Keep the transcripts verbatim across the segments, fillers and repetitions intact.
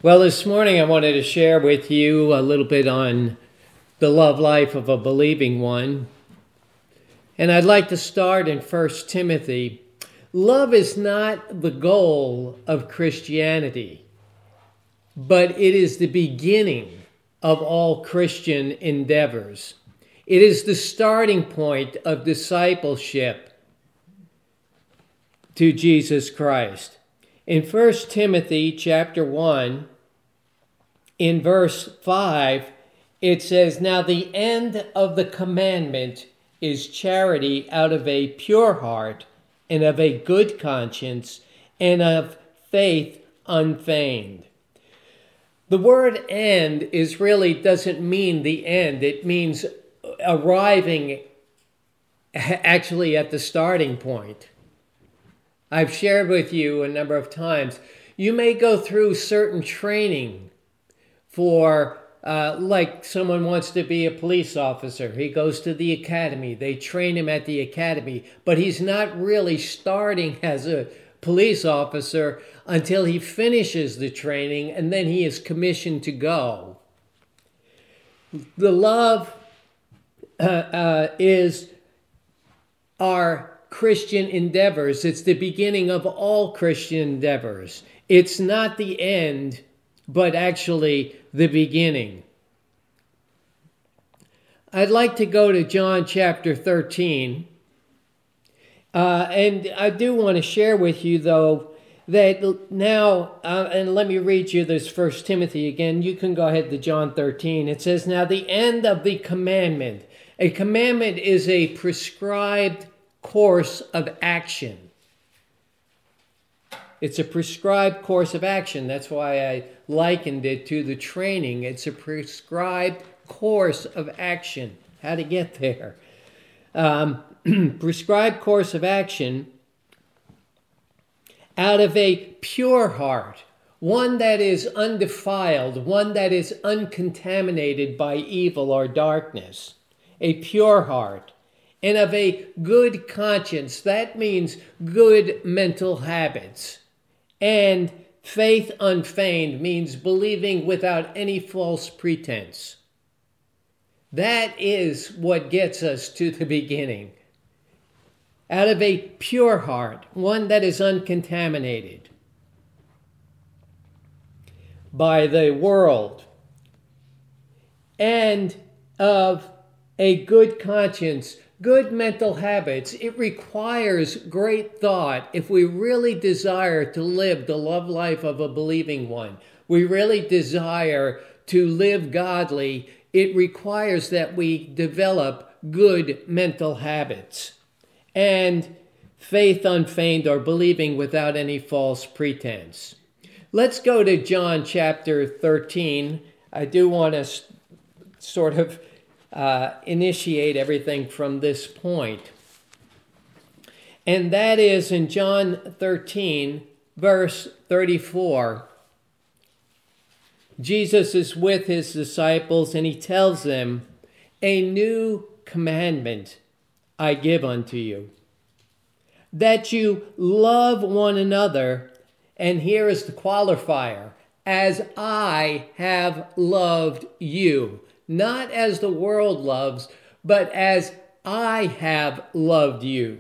Well, this morning I wanted to share with you a little bit on the love life of a believing one. And I'd like to start in First Timothy. Love is not the goal of Christianity, but it is the beginning of all Christian endeavors. It is the starting point of discipleship to Jesus Christ. In First Timothy chapter one, in verse five, it says, "Now the end of the commandment is charity out of a pure heart and of a good conscience and of faith unfeigned." The word end is really doesn't mean the end. It means arriving actually at the starting point. I've shared with you a number of times, you may go through certain training for, uh, like someone wants to be a police officer. He goes to the academy. They train him at the academy, but he's not really starting as a police officer until he finishes the training, and then he is commissioned to go. The love uh, uh, is our Christian endeavors. It's the beginning of all Christian endeavors. It's not the end, but actually the beginning. I'd like to go to John chapter thirteen. Uh, and I do want to share with you, though, that now, uh, and let me read you this First Timothy again. You can go ahead to John thirteen. It says, "Now the end of the commandment." A commandment is a prescribed course of action. It's a prescribed course of action. That's why I likened it to the training. It's a prescribed course of action. How to get there. Um, prescribed course of action out of a pure heart, one that is undefiled, one that is uncontaminated by evil or darkness. A pure heart. And of a good conscience. That means good mental habits. And faith unfeigned means believing without any false pretense. That is what gets us to the beginning. Out of a pure heart, one that is uncontaminated by the world, and of a good conscience, good mental habits. It requires great thought if we really desire to live the love life of a believing one. We really desire to live godly. It requires that we develop good mental habits and faith unfeigned, or believing without any false pretense. Let's go to John chapter thirteen. I do want to sort of Uh, initiate everything from this point. And that is in John thirteen, verse thirty-four. Jesus is with his disciples and he tells them, "A new commandment I give unto you, that you love one another," and here is the qualifier, "as I have loved you." Not as the world loves, but as I have loved you.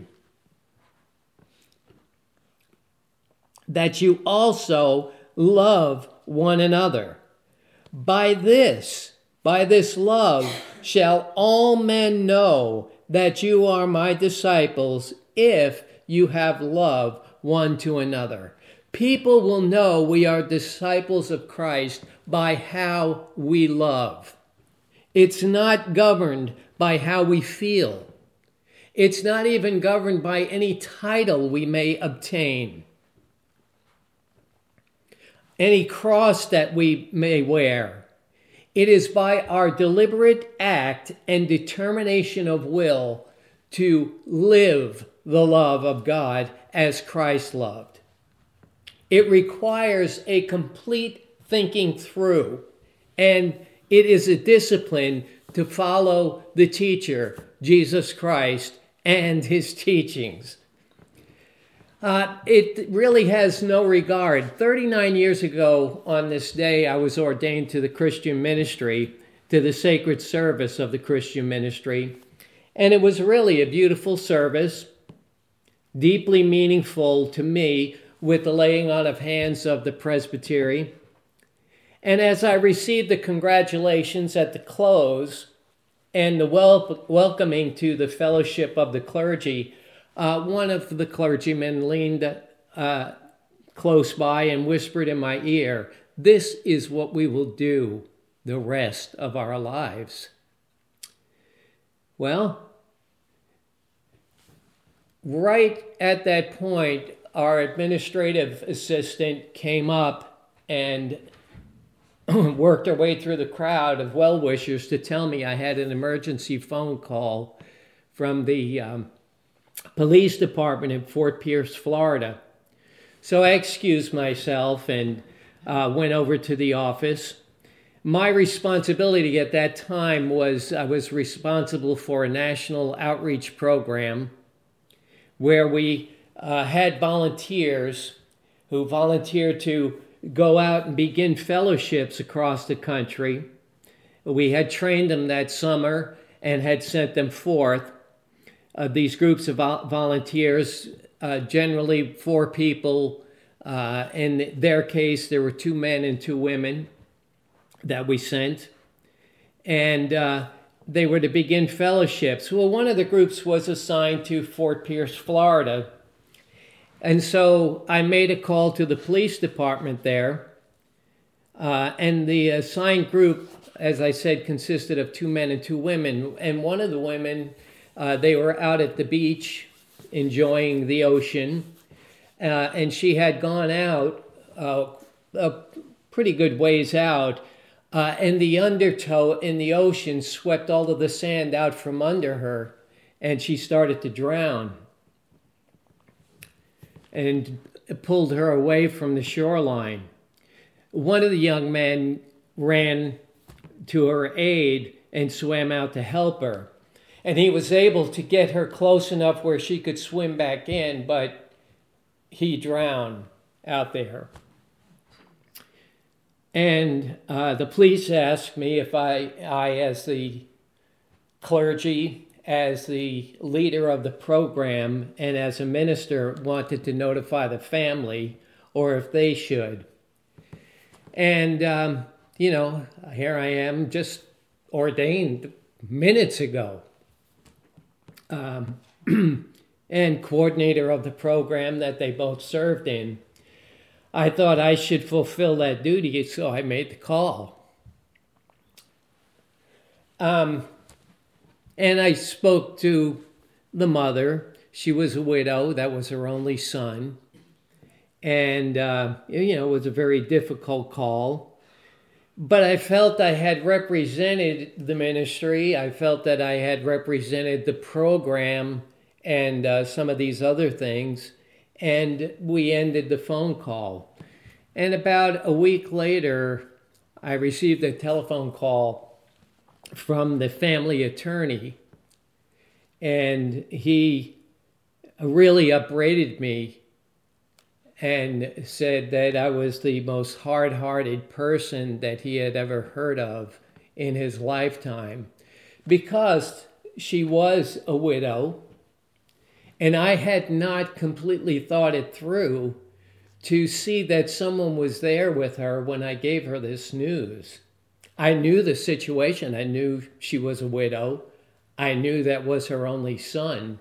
That you also love one another. By this, by this love, shall all men know that you are my disciples, if you have love one to another. People will know we are disciples of Christ by how we love. It's not governed by how we feel. It's not even governed by any title we may obtain, any cross that we may wear. It is by our deliberate act and determination of will to live the love of God as Christ loved. It requires a complete thinking through, and it is a discipline to follow the teacher, Jesus Christ, and his teachings. Uh, it really has no regard. thirty-nine years ago on this day, I was ordained to the Christian ministry, to the sacred service of the Christian ministry. And it was really a beautiful service, deeply meaningful to me, with the laying on of hands of the presbytery. And as I received the congratulations at the close and the wel- welcoming to the fellowship of the clergy, uh, one of the clergymen leaned uh, close by and whispered in my ear, "This is what we will do the rest of our lives." Well, right at that point, our administrative assistant came up and worked her way through the crowd of well-wishers to tell me I had an emergency phone call from the um, police department in Fort Pierce, Florida. So I excused myself and uh, went over to the office. My responsibility at that time was I was responsible for a national outreach program where we uh, had volunteers who volunteered to go out and begin fellowships across the country. We had trained them that summer and had sent them forth. Uh, these groups of vol- volunteers, uh, generally four people. Uh, in their case, there were two men and two women that we sent. And uh, they were to begin fellowships. Well, one of the groups was assigned to Fort Pierce, Florida. And so I made a call to the police department there. Uh, and the assigned group, as I said, consisted of two men and two women. And one of the women, uh, they were out at the beach enjoying the ocean. Uh, and she had gone out uh, a pretty good ways out. Uh, and the undertow in the ocean swept all of the sand out from under her. And she started to drown. And pulled her away from the shoreline. One of the young men ran to her aid and swam out to help her. And he was able to get her close enough where she could swim back in, but he drowned out there. And uh, the police asked me if I, I, as the clergy, as the leader of the program, and as a minister, wanted to notify the family, or if they should. And, um, you know, here I am, just ordained minutes ago, um, and coordinator of the program that they both served in. I thought I should fulfill that duty, so I made the call. Um... And I spoke to the mother. She was a widow. That was her only son. And, uh, you know, it was a very difficult call. But I felt I had represented the ministry. I felt that I had represented the program and uh, some of these other things. And we ended the phone call. And about a week later, I received a telephone call from the family attorney, and he really upbraided me and said that I was the most hard-hearted person that he had ever heard of in his lifetime, because she was a widow, and I had not completely thought it through to see that someone was there with her when I gave her this news. I knew the situation. I knew she was a widow. I knew that was her only son.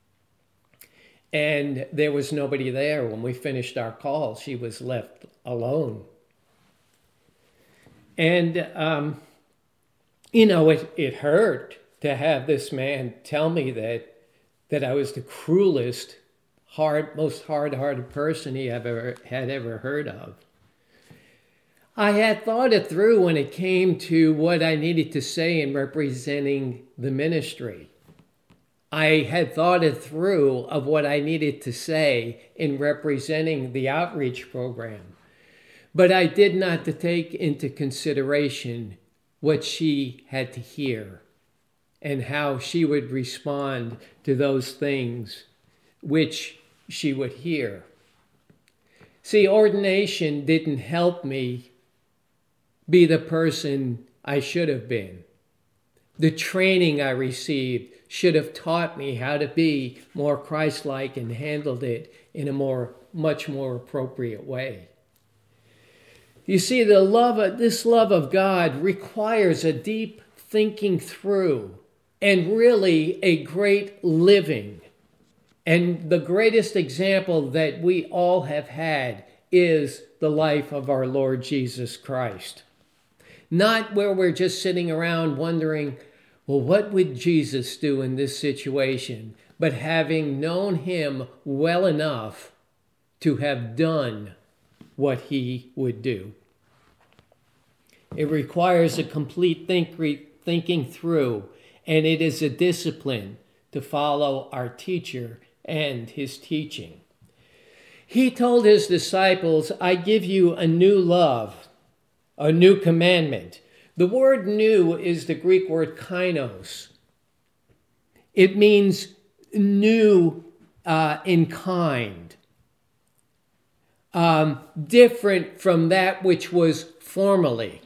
And there was nobody there when we finished our call. She was left alone. And, um, you know, it, it hurt to have this man tell me that that I was the cruelest, hard, most hard-hearted person he ever had ever heard of. I had thought it through when it came to what I needed to say in representing the ministry. I had thought it through of what I needed to say in representing the outreach program. But I did not to take into consideration what she had to hear and how she would respond to those things which she would hear. See, ordination didn't help me be the person I should have been. The training I received should have taught me how to be more Christ-like and handled it in a more, much more appropriate way. You see, the love of, this love of God requires a deep thinking through and really a great living. And the greatest example that we all have had is the life of our Lord Jesus Christ. Not where we're just sitting around wondering, well, what would Jesus do in this situation? But having known him well enough to have done what he would do. It requires a complete think, thinking through, and it is a discipline to follow our teacher and his teaching. He told his disciples, I give you a new love, a new commandment. The word new is the Greek word kainos. It means new uh, in kind, um, different from that which was formerly,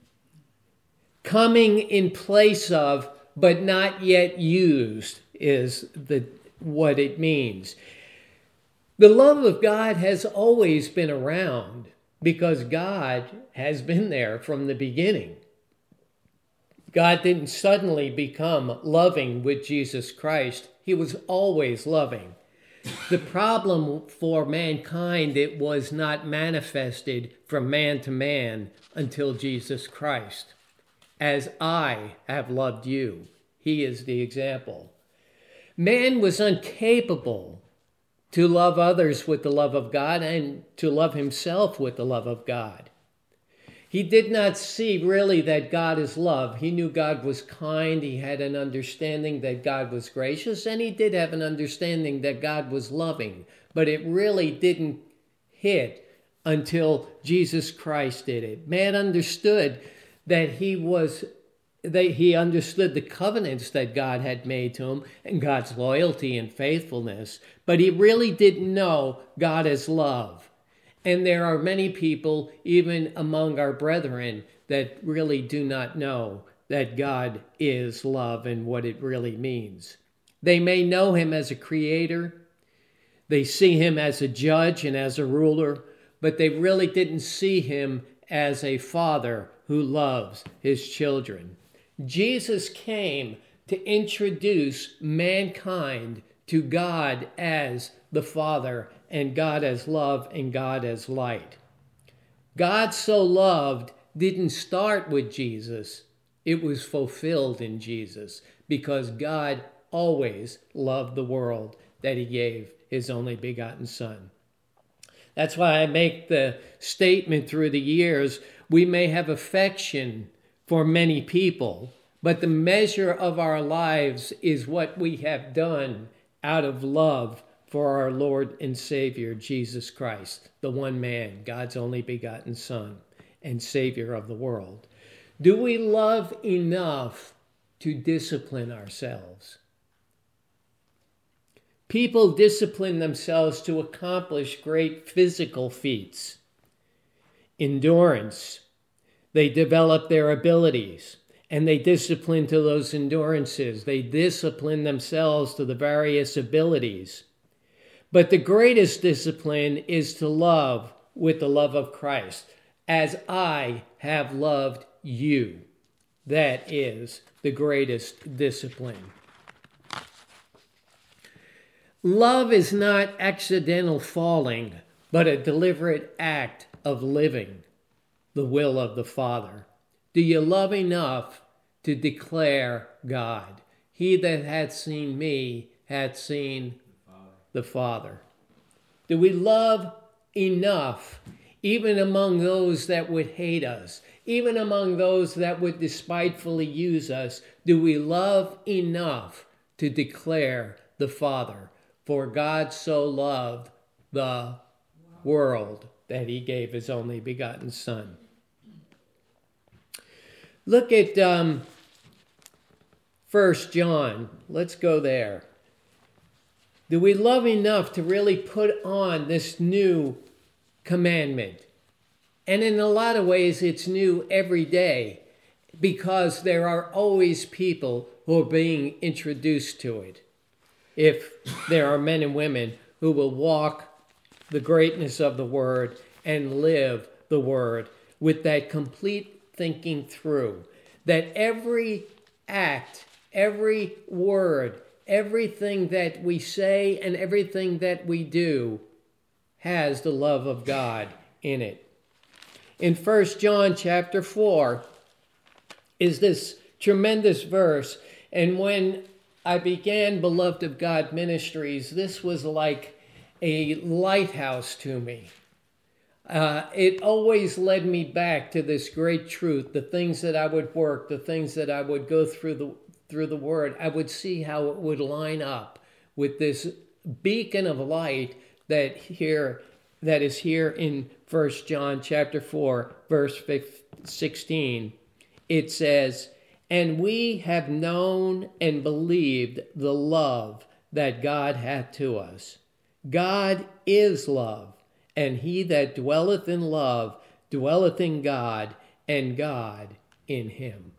coming in place of, but not yet used, is the what it means. The love of God has always been around because God has been there from the beginning. God didn't suddenly become loving with Jesus Christ. He was always loving. The problem for mankind, it was not manifested from man to man until Jesus Christ. As I have loved you, he is the example. Man was incapable to love others with the love of God and to love himself with the love of God. He did not see really that God is love. He knew God was kind. He had an understanding that God was gracious, and he did have an understanding that God was loving. But it really didn't hit until Jesus Christ did it. Man understood that he was, that he understood the covenants that God had made to him and God's loyalty and faithfulness, but he really didn't know God as love. And there are many people, even among our brethren, that really do not know that God is love and what it really means. They may know him as a creator. They see him as a judge and as a ruler, but they really didn't see him as a father who loves his children. Jesus came to introduce mankind to God as the Father, and God as love, and God as light. God so loved didn't start with Jesus. It was fulfilled in Jesus because God always loved the world that he gave his only begotten Son. That's why I make the statement through the years, we may have affection for many people, but the measure of our lives is what we have done out of love for our Lord and Savior, Jesus Christ, the one man, God's only begotten Son and Savior of the world. Do we love enough to discipline ourselves? People discipline themselves to accomplish great physical feats. Endurance. They develop their abilities and they discipline to those endurances. They discipline themselves to the various abilities. But the greatest discipline is to love with the love of Christ, as I have loved you. That is the greatest discipline. Love is not accidental falling, but a deliberate act of living the will of the Father. Do you love enough to declare God? He that hath seen me hath seen the Father. Do we love enough, even among those that would hate us, even among those that would despitefully use us? Do we love enough to declare the Father? For God so loved the world that he gave his only begotten Son. Look at um, First John. Let's go there. Do we love enough to really put on this new commandment? And in a lot of ways, it's new every day because there are always people who are being introduced to it. If there are men and women who will walk the greatness of the word and live the word with that complete thinking through, that every act, every word, everything that we say and everything that we do has the love of God in it. In First John chapter four is this tremendous verse. And when I began Beloved of God Ministries, this was like a lighthouse to me. Uh, it always led me back to this great truth, the things that I would work, the things that I would go through the through the word. I would see how it would line up with this beacon of light that here that is here in First John chapter four, verse sixteen. It says, "And we have known and believed the love that God hath to us. God is love, and he that dwelleth in love dwelleth in God, and God in him."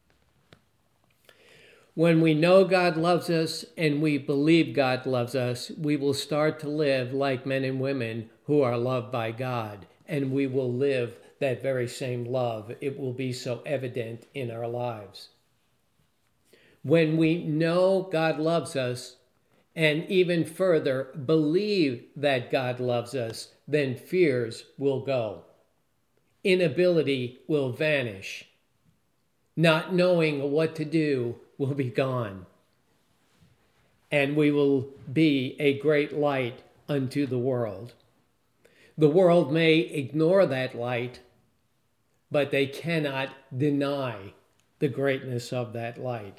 When we know God loves us and we believe God loves us, we will start to live like men and women who are loved by God, and we will live that very same love. It will be so evident in our lives. When we know God loves us, and even further, believe that God loves us, then fears will go. Inability will vanish. Not knowing what to do will be gone. And we will be a great light unto the world. The world may ignore that light, but they cannot deny the greatness of that light.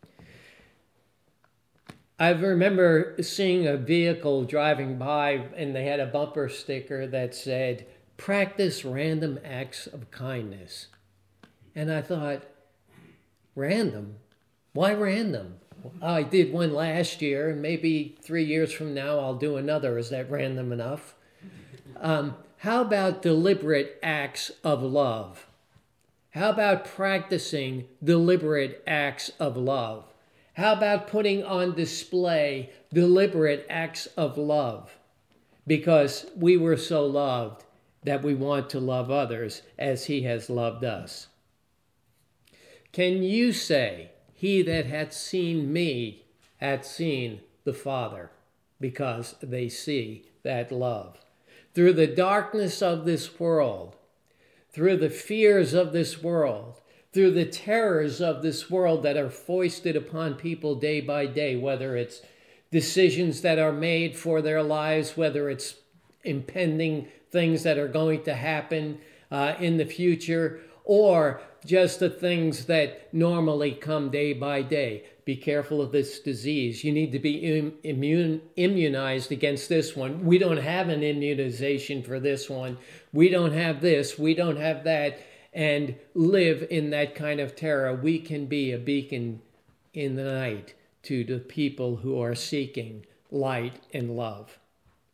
I remember seeing a vehicle driving by and they had a bumper sticker that said, "Practice random acts of kindness." And I thought, random? Why random? I did one last year, and maybe three years from now I'll do another. Is that random enough? Um, how about deliberate acts of love? How about practicing deliberate acts of love? How about putting on display deliberate acts of love? Because we were so loved that we want to love others as he has loved us. Can you say, "He that hath seen me hath seen the Father," because they see that love? Through the darkness of this world, through the fears of this world, through the terrors of this world that are foisted upon people day by day, whether it's decisions that are made for their lives, whether it's impending things that are going to happen uh, in the future, or just the things that normally come day by day. Be careful of this disease. You need to be Im- immune, immunized against this one. We don't have an immunization for this one. We don't have this. We don't have that. And live in that kind of terror. We can be a beacon in the night to the people who are seeking light and love.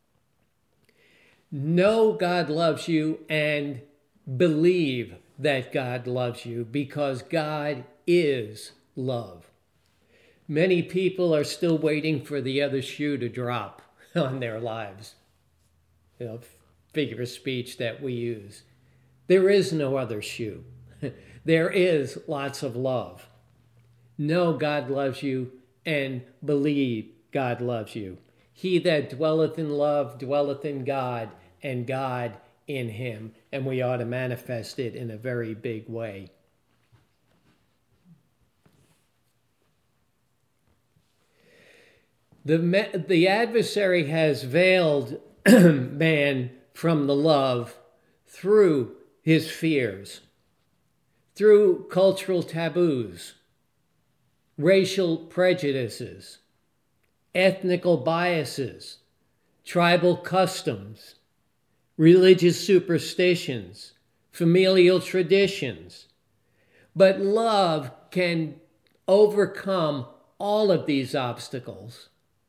Know God loves you and believe that God loves you, because God is love. Many people are still waiting for the other shoe to drop on their lives. You know, figure of speech that we use. There is no other shoe. There is lots of love. Know God loves you and believe God loves you. He that dwelleth in love dwelleth in God, and God in him. And we ought to manifest it in a very big way. The, the adversary has veiled man from the love through his fears, through cultural taboos, racial prejudices, ethnical biases, tribal customs, religious superstitions, familial traditions. But love can overcome all of these obstacles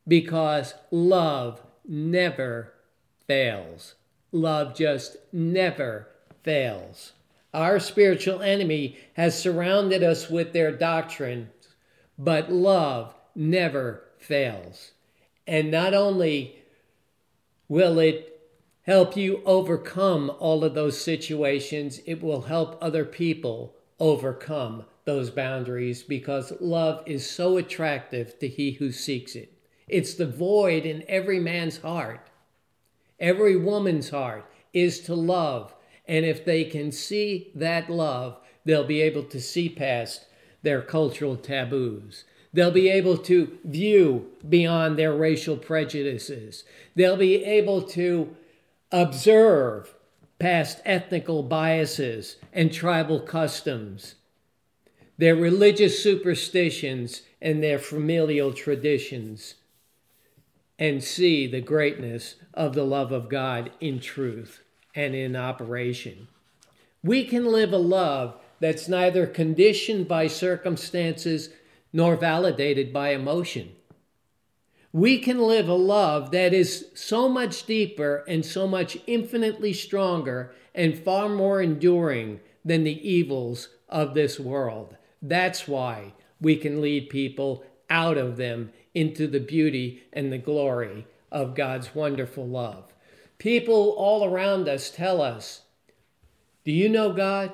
because love never fails. Love just never fails. Our spiritual enemy has surrounded us with their doctrine, but love never fails. And not only will it help you overcome all of those situations, it will help other people overcome those boundaries, because love is so attractive to he who seeks it. It's the void in every man's heart. Every woman's heart is to love. And if they can see that love, they'll be able to see past their cultural taboos. They'll be able to view beyond their racial prejudices. They'll be able to observe past ethnical biases and tribal customs, their religious superstitions and their familial traditions, and see the greatness of the love of God in truth and in operation. We can live a love that's neither conditioned by circumstances nor validated by emotion. We can live a love that is so much deeper and so much infinitely stronger and far more enduring than the evils of this world. That's why we can lead people out of them into the beauty and the glory of God's wonderful love. People all around us tell us, do you know God?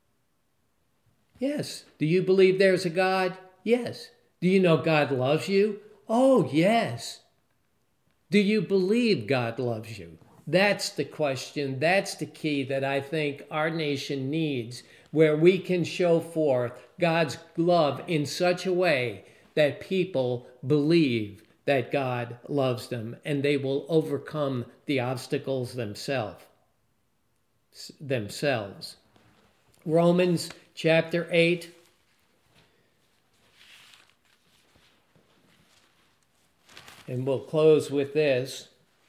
Yes. Do you believe there's a God? Yes. Do you know God loves you? Oh, yes. Do you believe God loves you? That's the question. That's the key that I think our nation needs, where we can show forth God's love in such a way that people believe that God loves them, and they will overcome the obstacles themselves. themselves. Romans chapter eight. And we'll close with this.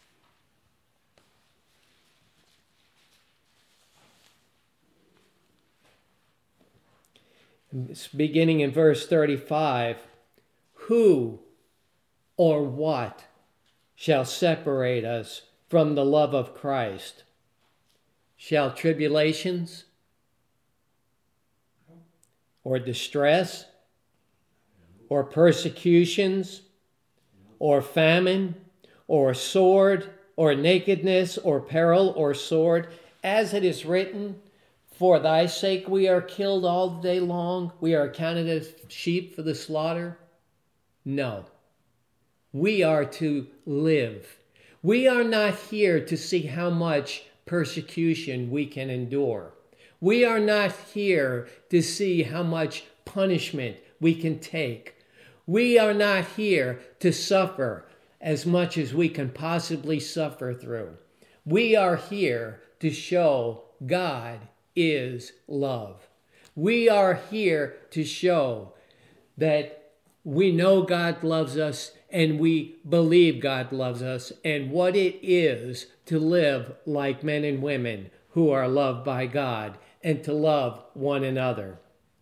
Beginning in verse thirty-five, who or what shall separate us from the love of Christ? Shall tribulations or distress or persecutions or famine or sword or nakedness or peril or sword, as it is written, for thy sake we are killed all day long, we are accounted as sheep for the slaughter? No. We are to live. We are not here to see how much persecution we can endure. We are not here to see how much punishment we can take. We are not here to suffer as much as we can possibly suffer through. We are here to show God is love. We are here to show that we know God loves us and we believe God loves us, and what it is to live like men and women who are loved by God and to love one another.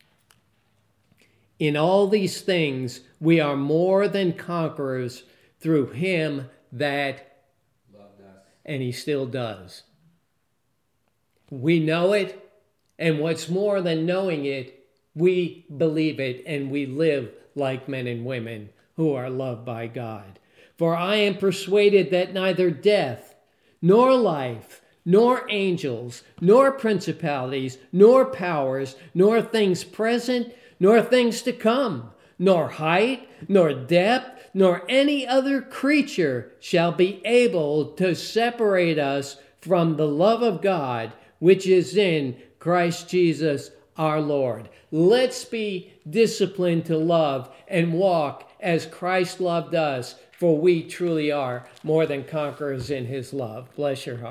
In all these things, we are more than conquerors through him that loved us. And he still does. We know it, and what's more than knowing it, we believe it, and we live like men and women who are loved by God. For I am persuaded that neither death, nor life, nor angels, nor principalities, nor powers, nor things present, nor things to come, nor height, nor depth, nor any other creature shall be able to separate us from the love of God, which is in Christ Jesus our Lord. Let's be disciplined to love and walk as Christ loved us, for we truly are more than conquerors in his love. Bless your heart.